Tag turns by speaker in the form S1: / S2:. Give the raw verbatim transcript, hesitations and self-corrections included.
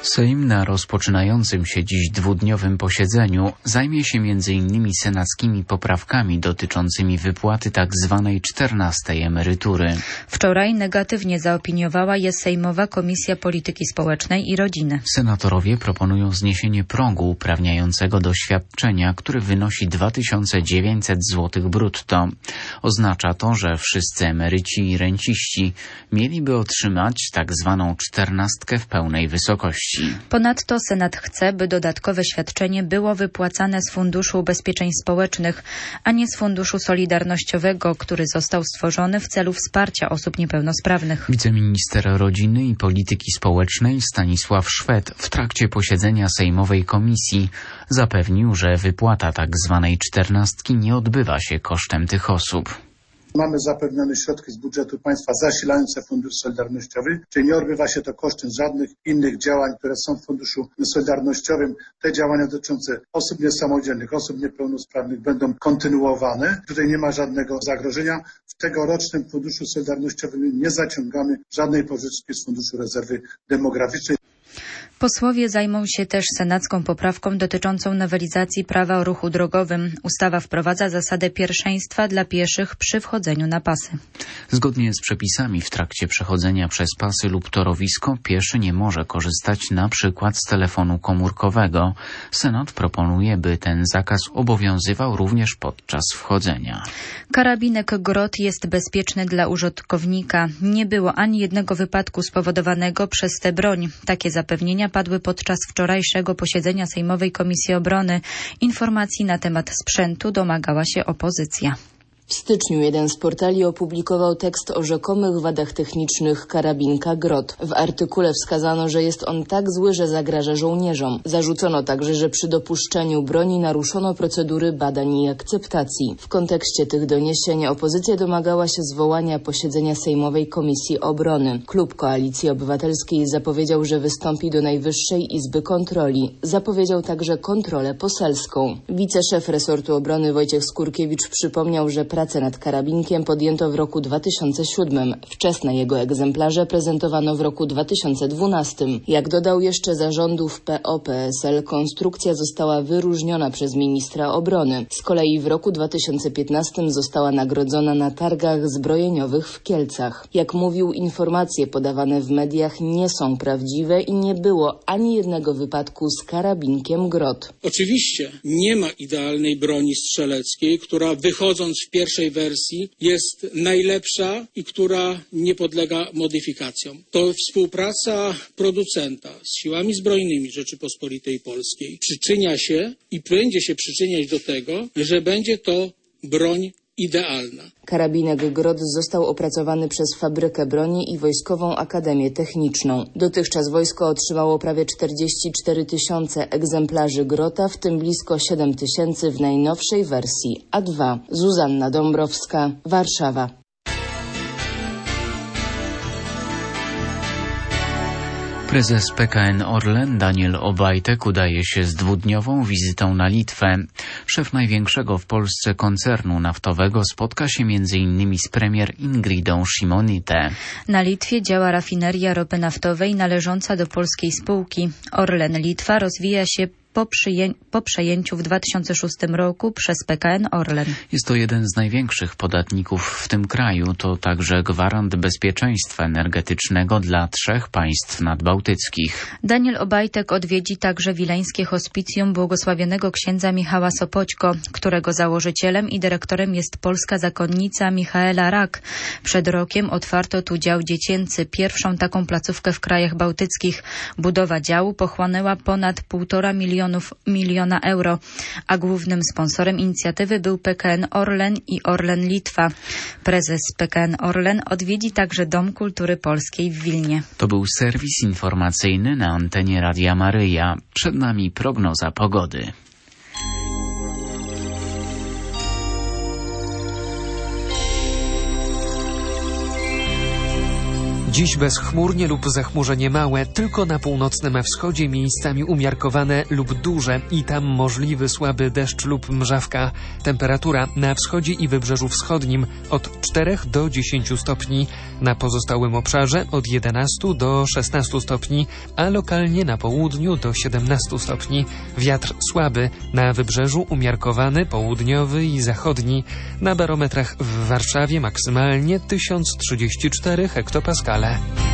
S1: Sejm na rozpoczynającym się dziś dwudniowym posiedzeniu zajmie się między innymi senackimi poprawkami dotyczącymi wypłaty tzw. czternastej emerytury.
S2: Wczoraj negatywnie zaopiniowała je Sejmowa Komisja Polityki Społecznej i Rodziny.
S1: Senatorowie proponują zniesienie progu uprawniającego do świadczenia, który wynosi dwa tysiące dziewięćset złotych brutto. Oznacza to, że wszyscy emeryci i renciści mieliby otrzymać tzw. czternastkę w pełnej wysokości.
S2: Ponadto Senat chce, by dodatkowe świadczenie było wypłacane z Funduszu Ubezpieczeń Społecznych, a nie z Funduszu Solidarnościowego, który został stworzony w celu wsparcia osób niepełnosprawnych.
S1: Wiceminister Rodziny i Polityki Społecznej Stanisław Szwed w trakcie posiedzenia Sejmowej Komisji zapewnił, że wypłata tzw. czternastki nie odbywa się kosztem tych osób.
S3: Mamy zapewnione środki z budżetu państwa zasilające Fundusz Solidarnościowy, czyli nie odbywa się to kosztem żadnych innych działań, które są w Funduszu Solidarnościowym. Te działania dotyczące osób niesamodzielnych, osób niepełnosprawnych będą kontynuowane. Tutaj nie ma żadnego zagrożenia. W tegorocznym Funduszu Solidarnościowym nie zaciągamy żadnej pożyczki z Funduszu Rezerwy Demograficznej.
S2: Posłowie zajmą się też senacką poprawką dotyczącą nowelizacji prawa o ruchu drogowym. Ustawa wprowadza zasadę pierwszeństwa dla pieszych przy wchodzeniu na pasy.
S1: Zgodnie z przepisami w trakcie przechodzenia przez pasy lub torowisko pieszy nie może korzystać na przykład z telefonu komórkowego. Senat proponuje, by ten zakaz obowiązywał również podczas wchodzenia.
S2: Karabinek Grot jest bezpieczny dla użytkownika. Nie było ani jednego wypadku spowodowanego przez tę broń. Takie zapewnienia padły podczas wczorajszego posiedzenia Sejmowej Komisji Obrony. Informacji na temat sprzętu domagała się opozycja.
S4: W styczniu jeden z portali opublikował tekst o rzekomych wadach technicznych karabinka Grot. W artykule wskazano, że jest on tak zły, że zagraża żołnierzom. Zarzucono także, że przy dopuszczeniu broni naruszono procedury badań i akceptacji. W kontekście tych doniesień opozycja domagała się zwołania posiedzenia Sejmowej Komisji Obrony. Klub Koalicji Obywatelskiej zapowiedział, że wystąpi do Najwyższej Izby Kontroli. Zapowiedział także kontrolę poselską. Wiceszef resortu obrony Wojciech Skurkiewicz przypomniał, że pracę nad karabinkiem podjęto w roku dwa tysiące siódmym. Wczesne jego egzemplarze prezentowano w roku dwa tysiące dwunastym. Jak dodał jeszcze za rządów P O P S L, konstrukcja została wyróżniona przez ministra obrony. Z kolei w roku dwa tysiące piętnastym została nagrodzona na targach zbrojeniowych w Kielcach. Jak mówił, informacje podawane w mediach nie są prawdziwe i nie było ani jednego wypadku z karabinkiem Grot.
S5: Oczywiście nie ma idealnej broni strzeleckiej, która wychodząc w pierwszej pierwszej wersji jest najlepsza i która nie podlega modyfikacjom. To współpraca producenta z siłami zbrojnymi Rzeczypospolitej Polskiej przyczynia się i będzie się przyczyniać do tego, że będzie to broń idealna.
S4: Karabinek Grot został opracowany przez Fabrykę Broni i Wojskową Akademię Techniczną. Dotychczas wojsko otrzymało prawie czterdzieści cztery tysiące egzemplarzy Grota, w tym blisko siedem tysięcy w najnowszej wersji A dwa. Zuzanna Dąbrowska, Warszawa.
S1: Prezes P K N Orlen Daniel Obajtek udaje się z dwudniową wizytą na Litwę. Szef największego w Polsce koncernu naftowego spotka się między innymi z premier Ingridą Šimonytė.
S2: Na Litwie działa rafineria ropy naftowej należąca do polskiej spółki. Orlen Litwa rozwija się Po, przyję- po przejęciu w dwa tysiące szóstym roku przez P K N Orlen.
S1: Jest to jeden z największych podatników w tym kraju. To także gwarant bezpieczeństwa energetycznego dla trzech państw nadbałtyckich.
S2: Daniel Obajtek odwiedzi także wileńskie hospicjum błogosławionego księdza Michała Sopoćko, którego założycielem i dyrektorem jest polska zakonnica Michaela Rak. Przed rokiem otwarto tu dział dziecięcy, pierwszą taką placówkę w krajach bałtyckich. Budowa działu pochłonęła ponad półtora miliona miliona euro, a głównym sponsorem inicjatywy był P K N Orlen i Orlen Litwa. Prezes P K N Orlen odwiedzi także Dom Kultury Polskiej w Wilnie.
S1: To był serwis informacyjny na antenie Radia Maryja. Przed nami prognoza pogody.
S6: Dziś bezchmurnie lub zachmurzenie małe, tylko na północnym wschodzie miejscami umiarkowane lub duże i tam możliwy słaby deszcz lub mrzawka. Temperatura na wschodzie i wybrzeżu wschodnim od czterech do dziesięciu stopni, na pozostałym obszarze od jedenastu do szesnastu stopni, a lokalnie na południu do siedemnastu stopni. Wiatr słaby, na wybrzeżu umiarkowany, południowy i zachodni. Na barometrach w Warszawie maksymalnie tysiąc trzydzieści cztery hektopaskale.